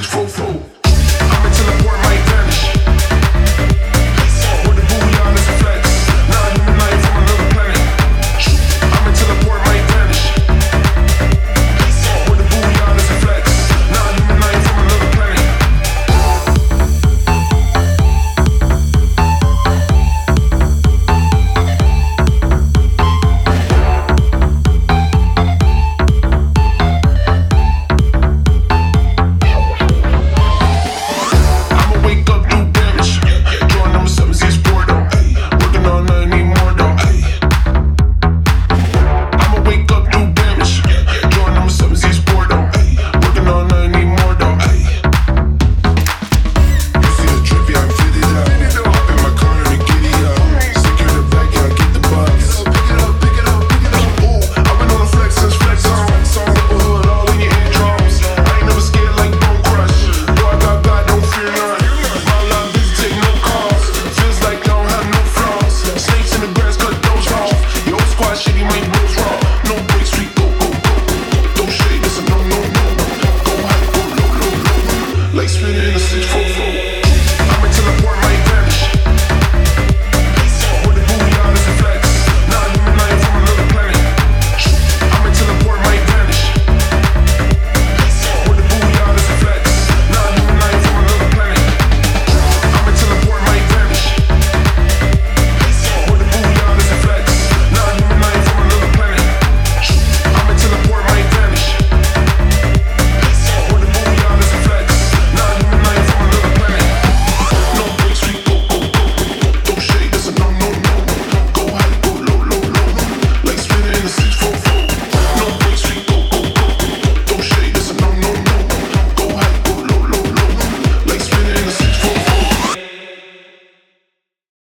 644. I'm in teleport, might vanish. With the booyah, it's a flex. Nah, human life from another planet. I'm in teleport, might vanish. With the booyah, it's a flex. Nah, human life from another planet. Like spinning in a 644.